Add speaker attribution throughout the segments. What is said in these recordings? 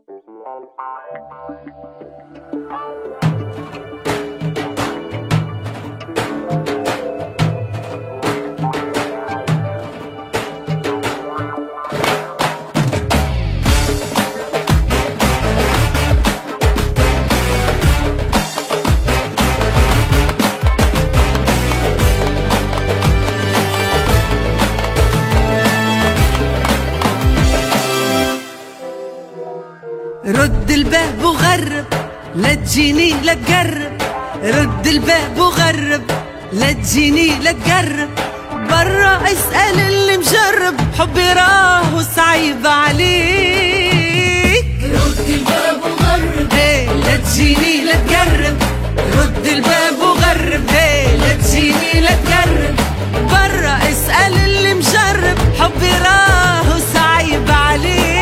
Speaker 1: رد الباب وغرب، لا تجيني لا تقرب. رد الباب وغرب، لا تجيني لا تقرب. برا اسأل اللي مجرب، حبي راهو صعيب عليك.
Speaker 2: رد الباب وغرب،
Speaker 1: لا تجيني لا تقرب. رد الباب وغرب، لا تجيني لا تقرب. برا اسأل اللي مجرب، حبي راهو صعيب عليك.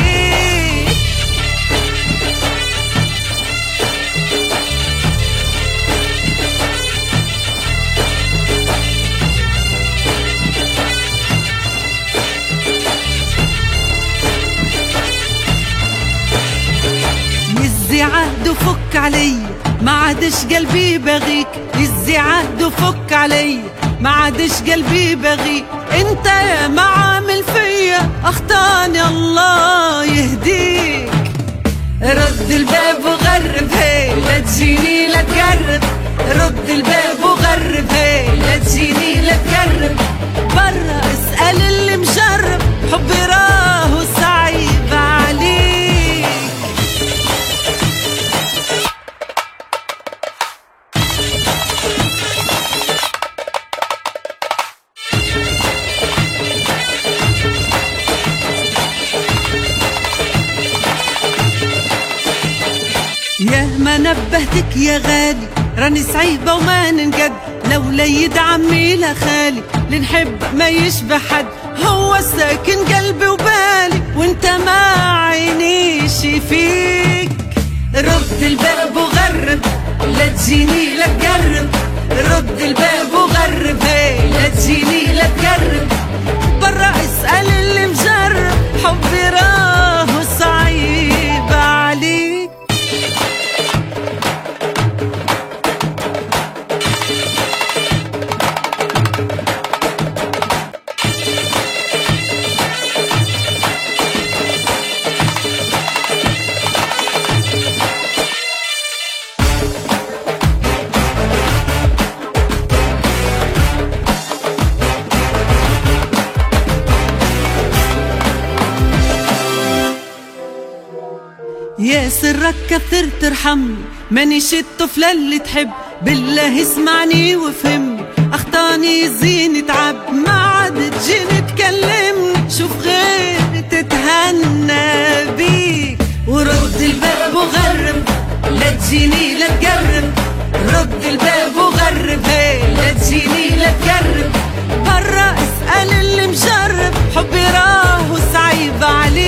Speaker 1: يزي عهد وفك علي، ما عادش قلبي بغيك. يزي عهد وفك علي، ما عادش قلبي بغيك. انت يا ما عامل فيا اخطاني، الله يهديك. رد الباب وغرب، لا تجيني لا تقرب. رد الباب وغرب، لا تجيني لا تقرب. برا اسأل اللي مجرب، حبي راهو صعيب عليك. يا ما نبهتك يا غالي، راني صعيبة وما ننقد. لولا يدعمي لا خالي، لنحب ما يشبه حد. هو ساكن قلبي وبالي، وانت ما عينيش فيك. رد الباب وغرب، لا تجيني لا تقرب. رد الباب وغرب، لا تجيني لا تقرب. برا اسأل اللي مجرب، حبي راهو صعيب عليك. يا سرك كثر ترحمني، مانيش الطفلة اللي تحب. بالله اسمعني وفهمني، اخطاني زين تعب. ما عاد تجيني تكلمني، شوف غير تتهنى بيك. ورد الباب وغرب، لا تجيني لا تقرب. رد الباب وغرب، لا تجيني لا تقرب. برا اسأل اللي مجرب، حبي راهو صعيب عليك.